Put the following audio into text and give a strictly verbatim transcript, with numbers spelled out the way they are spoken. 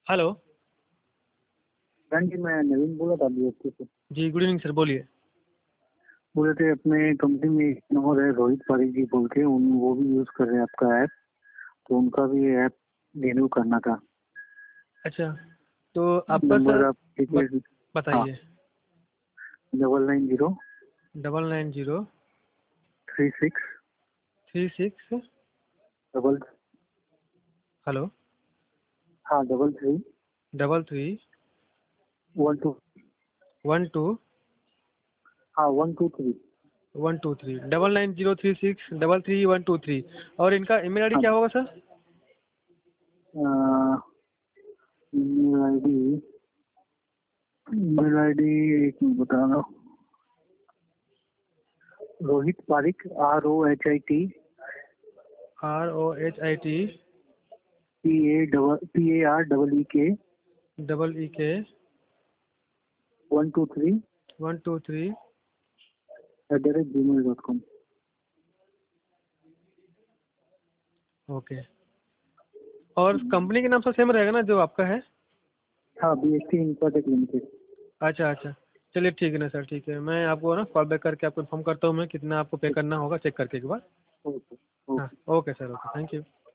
Hello. हाँ जी, मैं नवीन बोला था बी एस सी से। जी गुड इवनिंग सर, बोलिए। बोले थे अपने कंपनी में एक नंबर है रोहित पारिक जी बोल के, उन वो भी यूज कर रहे हैं आपका ऐप, तो उनका भी ऐप रिन्यू करना था। अच्छा, तो आपका नंबर सर आप बत, डिटेल। हाँ, बताइए। Double nine zero double nine zero three six three six double. Hello. हाँ, double three double three one two. One two हाँ, one two three. One two three double nine zero three six double three one two three. और इनका email ID हाँ, क्या होगा sir? Email I D email I D एक minute बता रहा हूँ। Rohit Pareek, R O H I T R O H I T P A double P A R double E K double E K one two three one two three at the rate gmail dot com. Okay. और company के नाम से same रहेगा ना जो आपका है? हाँ, B S C Infratech limited. अच्छा अच्छा, चलिए ठीक है ना सर, ठीक है। मैं आपको ना कॉल बैक करके आपको इन्फॉर्म करता हूँ मैं कितना आपको पे करना होगा, चेक करके एक बार। ओके हाँ okay. Okay sir, okay, thank you.